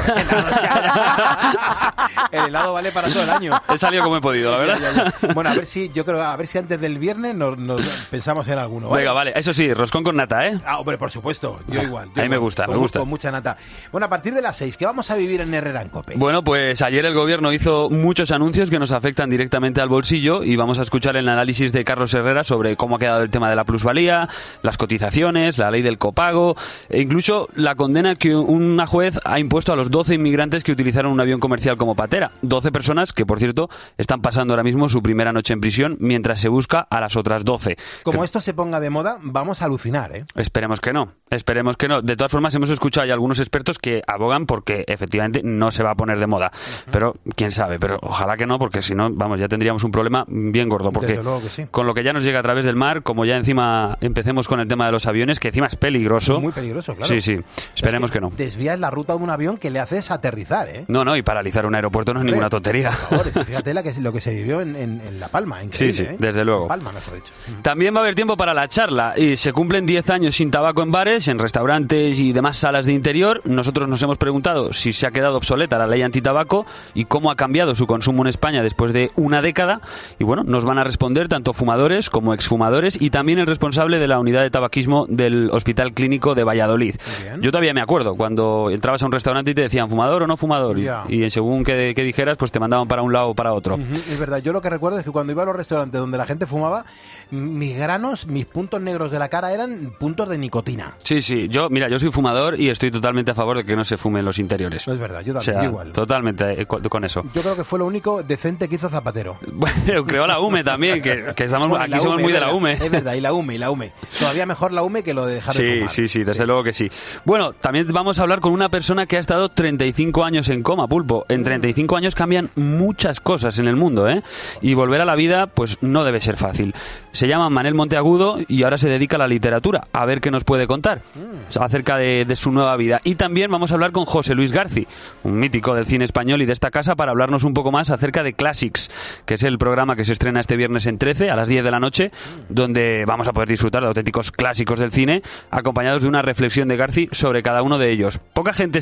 El helado vale para todo el año. He salido como he podido, la verdad. Ya. Bueno, a ver si antes del viernes nos pensamos en alguno. ¿Vale? Venga, vale. Eso sí, roscón con nata, ¿eh? Ah, hombre, por supuesto. Yo igual. A mí me gusta, me gusta. Con mucha nata. Bueno, a partir de las 6, ¿qué vamos a vivir en Herrera en COPE? Bueno, pues ayer el gobierno hizo muchos anuncios que nos afectan directamente al bolsillo y vamos a escuchar el análisis de Carlos Herrera sobre cómo ha quedado el tema de la plusvalía, las cotizaciones, la ley del copago e incluso la condena que una juez ha impuesto a los 12 inmigrantes que utilizaron un avión comercial como patera. 12 personas que, por cierto, están pasando ahora mismo su primera noche en prisión mientras se busca a las otras 12. Como esto se ponga de moda, vamos a alucinar, ¿eh? Esperemos que no. Esperemos que no. De todas formas, hemos escuchado ya algunos expertos que abogan porque efectivamente no se va a poner de moda. Pero quién sabe, pero ojalá que no, porque si no, vamos, ya tendríamos un problema bien gordo. Porque Desde luego que sí. Con lo que ya nos llega a través del mar, como ya encima empecemos con el tema de los aviones, que encima es peligroso. Muy peligroso, claro. Sí, sí. Esperemos que no. Desvías la ruta de un avión que le haces aterrizar, ¿eh? No, y paralizar un aeropuerto no es ninguna tontería. Por favor, fíjate lo que se vivió en La Palma. Increíble, Sí, ¿eh? desde luego. En Palma, mejor dicho. También va a haber tiempo para la charla y se cumplen 10 años sin tabaco en bares, en restaurantes y demás salas de interior. Nosotros nos hemos preguntado si se ha quedado obsoleta la ley antitabaco y cómo ha cambiado su consumo en España después de una década. Y bueno, nos van a responder tanto fumadores como exfumadores y también el responsable de la unidad de tabaquismo del Hospital Clínico de Valladolid. Yo todavía me acuerdo cuando entrabas a un restaurante y te decían fumador o no fumador y según que dijeras pues te mandaban para un lado o para otro. Es verdad, yo lo que recuerdo es que cuando iba a los restaurantes donde la gente fumaba, mis granos, mis puntos negros de la cara eran puntos de nicotina. Sí, yo soy fumador y estoy totalmente a favor de que no se fume en los interiores. No es verdad, yo también, o sea, yo igual. Totalmente con eso. Yo creo que fue lo único decente que hizo Zapatero. Bueno, creó la UME también, que estamos, bueno, aquí somos muy de la UME. Es verdad, y la UME. Todavía mejor la UME que lo de dejar de fumar. Sí, desde luego que sí. Bueno, también vamos a hablar con una persona que ha estado 35 años en coma, Pulpo. En 35 años cambian muchas cosas en el mundo, ¿eh? Y volver a la vida, pues no debe ser fácil. Se llama Manel Monteagudo y ahora se dedica a la literatura. A ver qué nos puede contar acerca de su nueva vida. Y también vamos a hablar con José Luis Garci, un mítico del cine español y de esta casa, para hablarnos un poco más acerca de Classics, que es el programa que se estrena este viernes en 13 a las 10 de la noche, donde vamos a poder disfrutar de auténticos clásicos del cine, acompañados de una reflexión de Garci sobre cada uno de ellos. Poca gente sabe tanto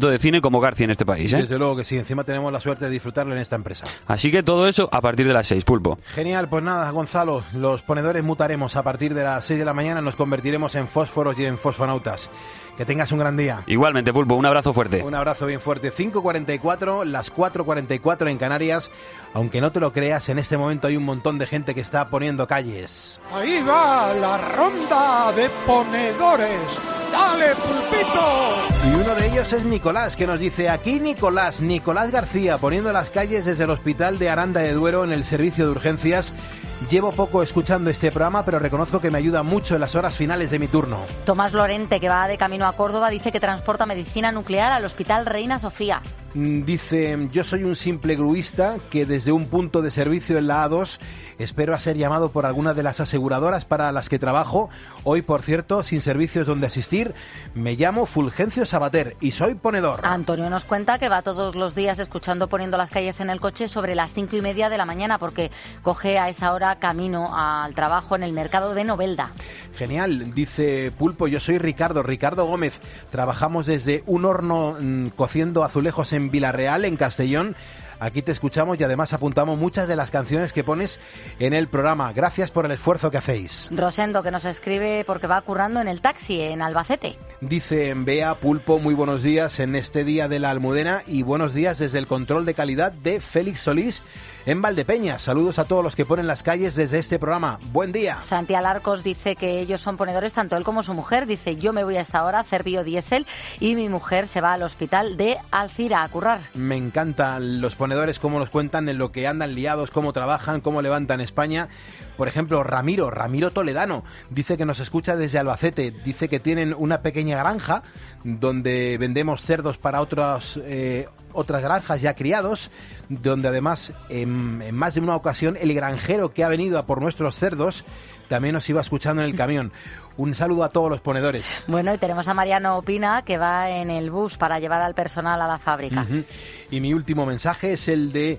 tanto de cine como García en este país, ¿eh? Desde luego que sí, encima tenemos la suerte de disfrutarlo en esta empresa. Así que todo eso a partir de las 6, Pulpo. Genial, pues nada, Gonzalo, los ponedores mutaremos a partir de las 6 de la mañana, nos convertiremos en fósforos y en fosfonautas. Que tengas un gran día. Igualmente, Pulpo, un abrazo fuerte. Un abrazo bien fuerte. 5:44, las 4:44 en Canarias. Aunque no te lo creas, en este momento hay un montón de gente que está poniendo calles. Ahí va la ronda de ponedores. ¡Dale, Pulpito! Y uno de ellos es Nicolás, que nos dice, aquí Nicolás García, poniendo las calles desde el Hospital de Aranda de Duero en el servicio de urgencias. Llevo poco escuchando este programa, pero reconozco que me ayuda mucho en las horas finales de mi turno. Tomás Lorente, que va de camino a Córdoba, dice que transporta medicina nuclear al Hospital Reina Sofía. Dice, yo soy un simple gruista que desde un punto de servicio en la A2 espero a ser llamado por alguna de las aseguradoras para las que trabajo. Hoy, por cierto, sin servicios donde asistir, me llamo Fulgencio Sabater y soy ponedor. Antonio nos cuenta que va todos los días escuchando Poniendo las calles en el coche sobre las 5:30 de la mañana porque coge a esa hora camino al trabajo en el mercado de Novelda. Genial, dice Pulpo, yo soy Ricardo Gómez. Trabajamos desde un horno cociendo azulejos en Villarreal, en Castellón. Aquí te escuchamos y además apuntamos muchas de las canciones que pones en el programa. Gracias por el esfuerzo que hacéis. Rosendo, que nos escribe porque va currando en el taxi en Albacete. Dice Bea, Pulpo, muy buenos días en este día de la Almudena y buenos días desde el control de calidad de Félix Solís en Valdepeñas. Saludos a todos los que ponen las calles desde este programa. Buen día. Santi Alarcos dice que ellos son ponedores, tanto él como su mujer. Dice, yo me voy a esta hora a hacer biodiesel y mi mujer se va al hospital de Alcira a currar. Me encantan los ponedores, cómo nos cuentan en lo que andan liados, cómo trabajan, cómo levantan España. Por ejemplo, Ramiro Toledano, dice que nos escucha desde Albacete. Dice que tienen una pequeña granja donde vendemos cerdos para otras granjas ya criados, donde además en más de una ocasión el granjero que ha venido a por nuestros cerdos también nos iba escuchando en el camión. Un saludo a todos los ponedores. Bueno, y tenemos a Mariano Opina, que va en el bus para llevar al personal a la fábrica. Y mi último mensaje es el de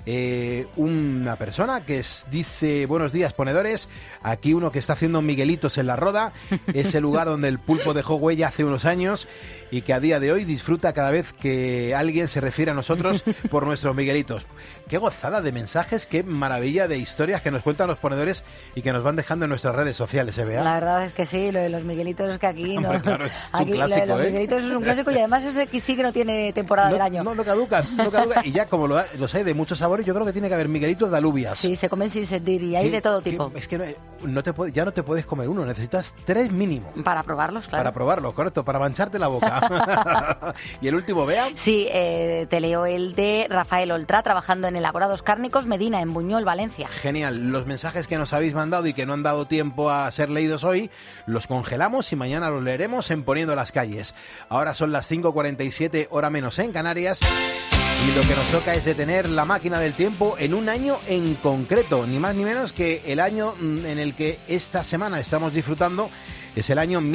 una persona que dice, buenos días, ponedores. Aquí uno que está haciendo Miguelitos en la Roda, es el lugar donde el Pulpo dejó huella hace unos años y que a día de hoy disfruta cada vez que alguien se refiere a nosotros por nuestros Miguelitos. Qué gozada de mensajes, qué maravilla de historias que nos cuentan los ponedores y que nos van dejando en nuestras redes sociales, ¿eh, Bea? La verdad es que sí, lo de los Miguelitos es que aquí no. Hombre, claro, es aquí un clásico, lo de los Miguelitos es un clásico y además ese que sí que no tiene temporada del año. No caducan. Y ya como los hay de muchos sabores, yo creo que tiene que haber Miguelitos de alubias. Sí, se comen sin sentir y hay de todo tipo. Es que ya no te puedes comer uno, necesitas 3 mínimo. Para probarlos, claro. Para probarlos, correcto, para mancharte la boca. ¿Y el último, Bea? Sí, te leo el de Rafael Oltra, trabajando en Elaborados Cárnicos Medina, en Buñol, Valencia. Genial, los mensajes que nos habéis mandado y que no han dado tiempo a ser leídos hoy, los congelamos y mañana los leeremos en Poniendo las calles. Ahora son las 5:47, hora menos en Canarias. Y lo que nos toca es detener la máquina del tiempo en un año en concreto, ni más ni menos que el año en el que esta semana estamos disfrutando. Es el año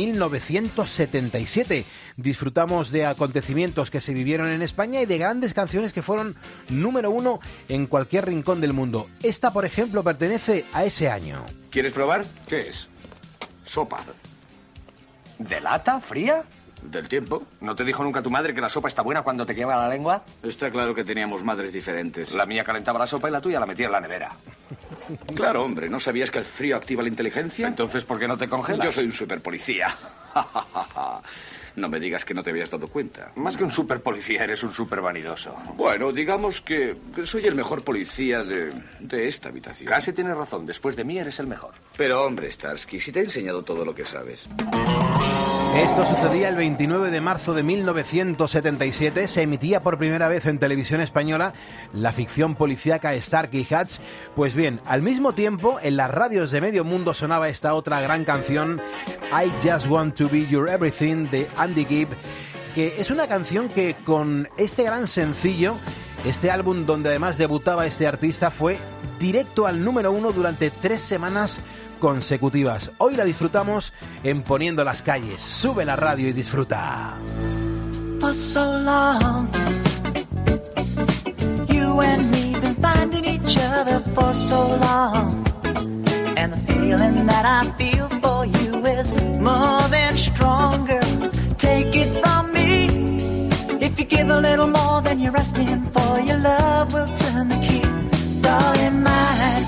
1977. Disfrutamos de acontecimientos que se vivieron en España y de grandes canciones que fueron número 1 en cualquier rincón del mundo. Esta, por ejemplo, pertenece a ese año. ¿Quieres probar? ¿Qué es? Sopa. ¿De lata? ¿Fría? Del tiempo. ¿No te dijo nunca tu madre que la sopa está buena cuando te quema la lengua? Está claro que teníamos madres diferentes. La mía calentaba la sopa y la tuya la metía en la nevera. Claro, hombre, ¿no sabías que el frío activa la inteligencia? Entonces, ¿por qué no te congelas? Yo soy un superpolicía. No me digas que no te habías dado cuenta. Más que un superpolicía, eres un supervanidoso. Bueno, digamos que soy el mejor policía de esta habitación. Casi tienes razón, después de mí eres el mejor. Pero, hombre, Starsky, si te he enseñado todo lo que sabes. Esto sucedía el 29 de marzo de 1977. Se emitía por primera vez en televisión española la ficción policíaca Starkey Hatch. Pues bien, al mismo tiempo, en las radios de medio mundo sonaba esta otra gran canción, I Just Want to Be Your Everything, de Andy Gibb, que es una canción que con este gran sencillo, este álbum donde además debutaba este artista, fue directo al número 1 durante 3 semanas consecutivas. Hoy la disfrutamos en Poniendo las calles. Sube la radio y disfruta. For so long, you and me been finding each other for so long, and the feeling that I feel for you is more than stronger. Take it from me, if you a little more than you're asking for, your love will turn the key. Darling mine,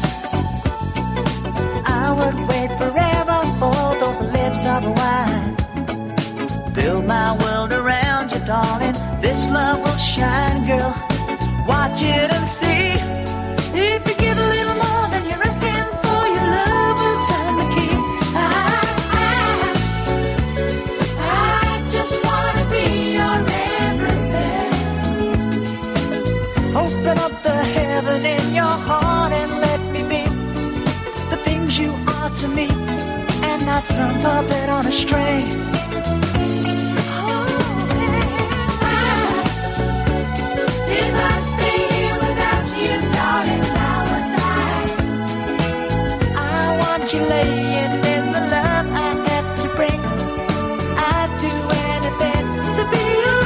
I would wait forever for those lips of wine. Build my world around you, darling. This love will shine, girl. Watch it and see. If you give a little more than you're asking for, your love will turn the key. I just wanna be your everything. Open up the heaven in your heart and let me be the things you are to me, and not some puppet on a string. You laying in the love I have to bring. I'd do anything to be your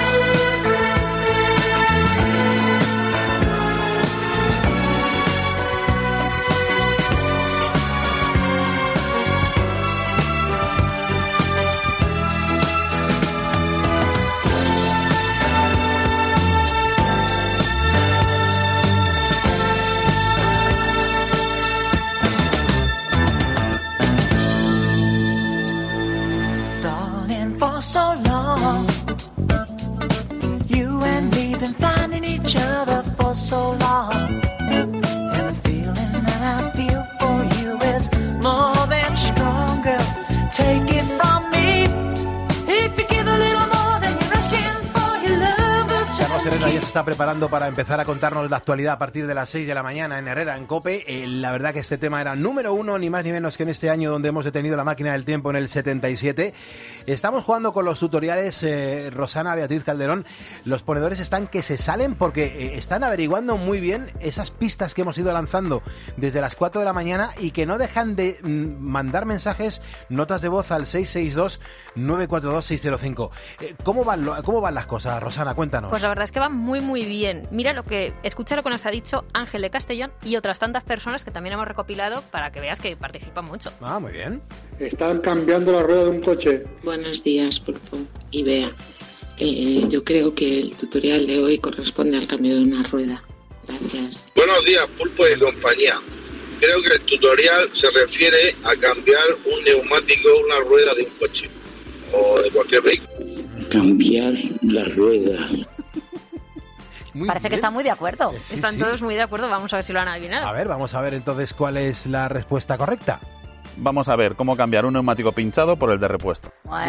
for so long. You and me been finding each other for so long. And the feeling that I feel for you is more than strong, girl. Take it from me. If you give a little more than you're asking for, your love will turn. Carlos Herrera ya se está preparando para empezar a contarnos la actualidad a partir de las 6 de la mañana en Herrera, en COPE. La verdad que este tema era número 1, ni más ni menos que en este año donde hemos detenido la máquina del tiempo en el 77. Estamos jugando con los tutoriales, Rosana, Beatriz Calderón. Los ponedores están que se salen porque están averiguando muy bien esas pistas que hemos ido lanzando desde las 4 de la mañana y que no dejan de mandar mensajes, notas de voz al 662-942-605. ¿Cómo van las cosas, Rosana? Cuéntanos. Pues la verdad es que van muy, muy bien. Mira escucha lo que nos ha dicho Ángel de Castellón y otras tantas personas que también hemos recopilado para que veas que participan mucho. Ah, muy bien. Están cambiando la rueda de un coche. Buenos días, Pulpo y Bea. Yo creo que el tutorial de hoy corresponde al cambio de una rueda. Gracias. Buenos días, Pulpo y compañía. Creo que el tutorial se refiere a cambiar un neumático, una rueda de un coche o de cualquier vehículo. Cambiar la rueda. Parece que están muy de acuerdo. Están todos muy de acuerdo. Vamos a ver si lo han adivinado. A ver, vamos a ver entonces cuál es la respuesta correcta. Vamos a ver cómo cambiar un neumático pinchado por el de repuesto. Bueno,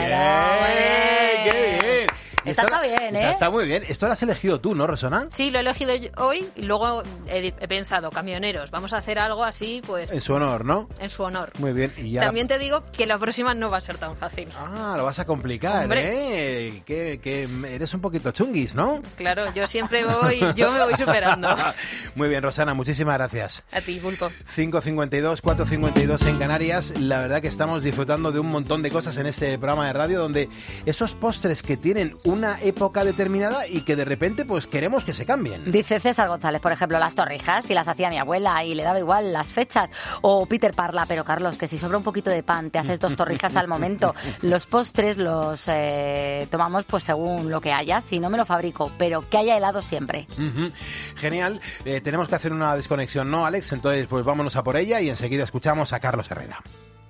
¡Qué bien! Esta está bien, ¿eh? Está muy bien. Esto lo has elegido tú, ¿no, Rosana? Sí, lo he elegido hoy y luego he pensado, camioneros, vamos a hacer algo así, pues... En su honor, ¿no? En su honor. Muy bien. Y ya También te digo que la próxima no va a ser tan fácil. Ah, lo vas a complicar, Hombre. ¿eh? Que eres un poquito chunguis, ¿no? Claro, yo me voy superando. Muy bien, Rosana, muchísimas gracias. A ti, Pulpo. 5:52, 4:52 en Canarias. La verdad que estamos disfrutando de un montón de cosas en este programa de radio donde esos postres que tienen una época determinada y que de repente pues queremos que se cambien. Dice César González, por ejemplo, las torrijas, si las hacía mi abuela y le daba igual las fechas. O Peter Parla, pero Carlos, que si sobra un poquito de pan, te haces 2 torrijas al momento. Los postres los tomamos pues según lo que haya, si no me lo fabrico, pero que haya helado siempre. Genial. Tenemos que hacer una desconexión, ¿no, Alex? Entonces pues vámonos a por ella y enseguida escuchamos a Carlos Herrera.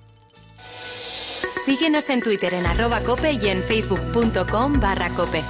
Síguenos en Twitter en @cope y en facebook.com/cope.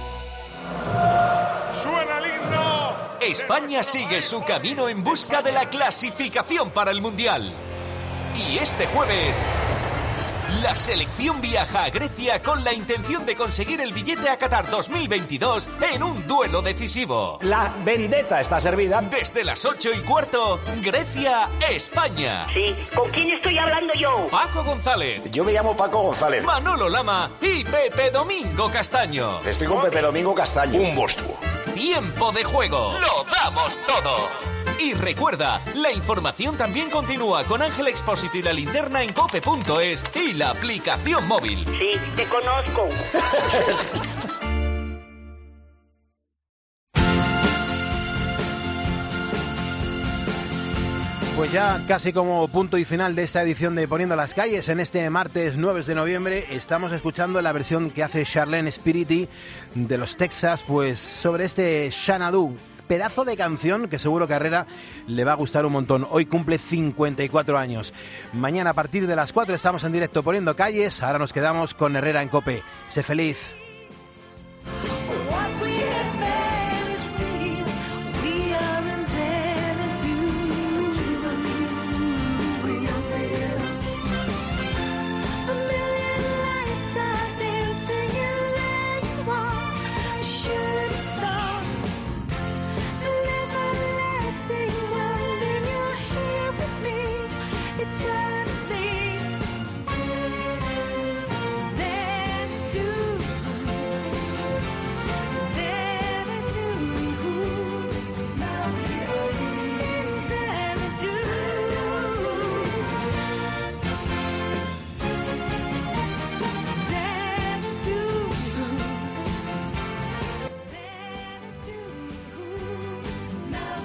¡Suena el himno! España sigue su camino en busca de la clasificación para el Mundial. Y este jueves, la selección viaja a Grecia con la intención de conseguir el billete a Qatar 2022 en un duelo decisivo. La vendetta está servida. Desde las 8:15, Grecia-España. Sí, ¿con quién estoy hablando yo? Paco González. Yo me llamo Paco González. Manolo Lama y Pepe Domingo Castaño. Estoy con Pepe Domingo Castaño. Un monstruo. Tiempo de juego. Lo damos todo. Y recuerda, la información también continúa con Ángel Expósito y la linterna en cope.es y la aplicación móvil. Sí, te conozco. Pues ya casi como punto y final de esta edición de Poniendo las Calles, en este martes 9 de noviembre estamos escuchando la versión que hace Charlene Spiriti de los Texas, pues sobre este Xanadu, pedazo de canción que seguro que a Herrera le va a gustar un montón. Hoy cumple 54 años. Mañana a partir de las 4 estamos en directo Poniendo Calles, ahora nos quedamos con Herrera en COPE. Sé feliz.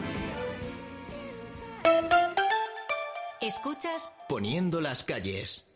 Escuchas Poniendo las Calles.